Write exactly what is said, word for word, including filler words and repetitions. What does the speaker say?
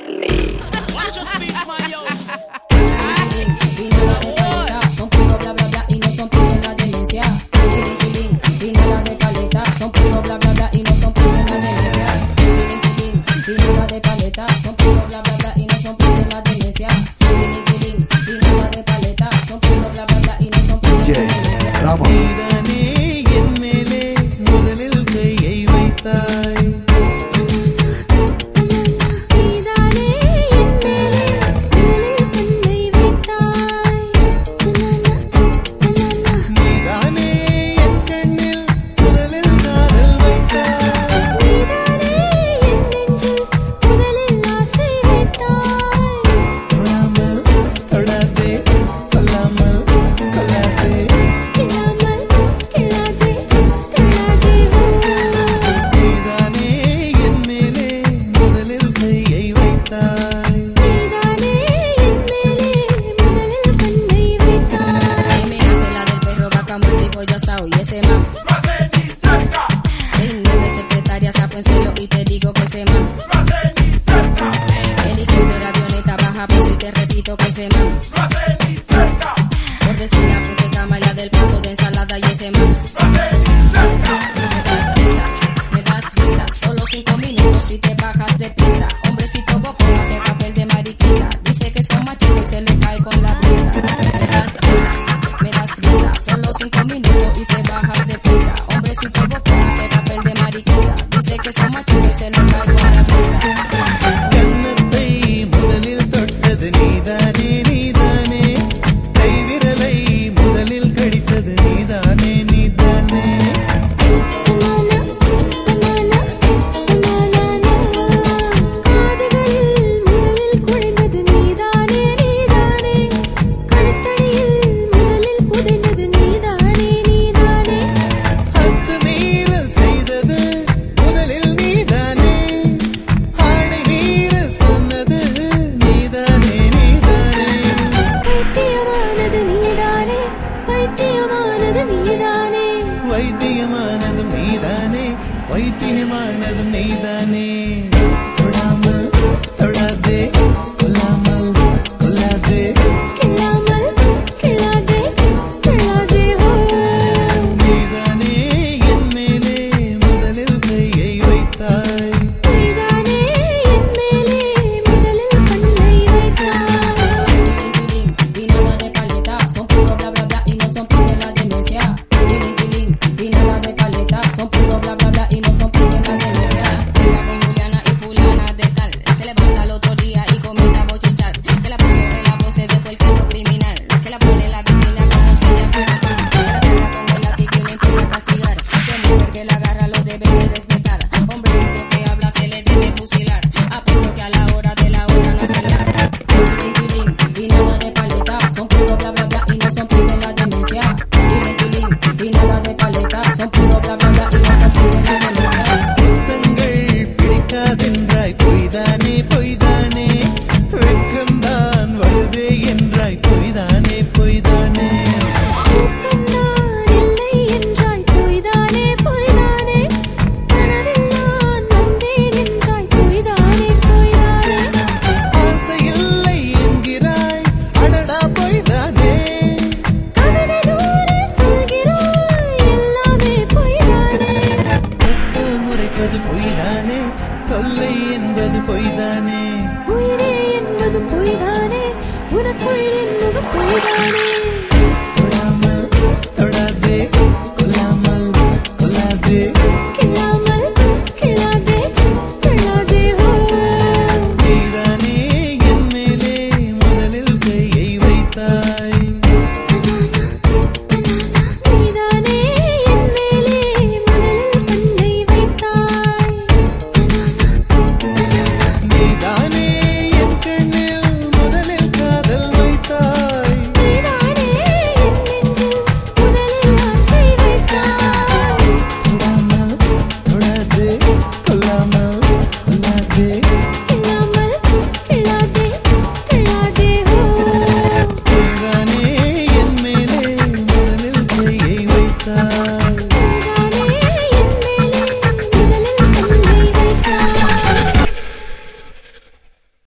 Disney. Watch your speech, man, yo. Y nada de paleta, son puro bla bla bla y no son pin en la demencia. Killing, killing, y nada de paleta, son puro bla bla bla y no son pin en la demencia. Killing, killing, y nada de paleta, son puro bla bla bla y no son pin en la demencia. Killing, killing, y nada de paleta, son puro bla bla bla y no son pin en la demencia. Bravo. Y ese man no hace ni cerca. seis nueve secretarias sapo en celo y te digo que ese man No hace ni cerca. helicóptero, avioneta, baja pues y te repito que ese man No hace ni cerca. por de esquina, punta cama y la del plato de ensalada y ese man No hace ni cerca. me das risa, me das risa, solo cinco minutos y te bajas de prisa. Hombrecito bocón hace papel de mariquita, dice que son machitos y se le cae con la brisa. Me das risa, me das risa, solo cinco minutos y te bajas de prisa. Hombrecito bocón hace papel de mariquita, dice que son machitos y se le cae con la brisa. கண்ணத்தை முதலில் தொட்டது நீதானே நீதானே கைவிரலை முதலில் கடித்தது நீதானே நீதானே அத்துமீறல் செய்தது முதலில் நீதானே ஆடை மீற சொன்னது நீதானே நீதானே வைத்தியமானதும் நீதானே வைத்தியமானதும் நீதானே தொடாமல் தொடாதே கொல்லாமல் கொல்லாதே நீதானே என் மேலே முதலில் கையை வைத்தாய் Y nada de paleta, son puro bla bla bla y no son pin en la demencia. Killing, killing, y nada de paleta, son puro bla bla bla y no son pin en la demencia. Juega con Juliana y fulana de tal, se levanta el otro día y comienza a bochichar. Que la puso en la pose de puerquito criminal, que la pone en la vitrina como si ella fuera pan. Que la agarra con el látigo y le empieza a castigar. Que mujer que la agarra lo debe de respetar. Hombrecito que habla se le debe fusilar. Apuesto que a la hora de la hora no hace nada. Killing, killing, y nada de paleta, son puro bla bla bla y no son pin en la demencia. Killing, killing, y nada de paleta, son puro bla bla bla y no son pin en la demencia. முத்தங்கள் பிடிக்காதென்றாய் பொய்தானே பொய்தானே வெட்கம்தான் வருதே என்றாய் பொய்தானே பொய்தானே ஆசை இல்லை என்கிறாய் அடடா பொய்தானே தொட்டு முறைப்பது பொய்தானே தொல்லை என்பது பொய்தானே உயிரே என்பதும் பொய்தானே உனக்குள் என்பதும் பொய்தானே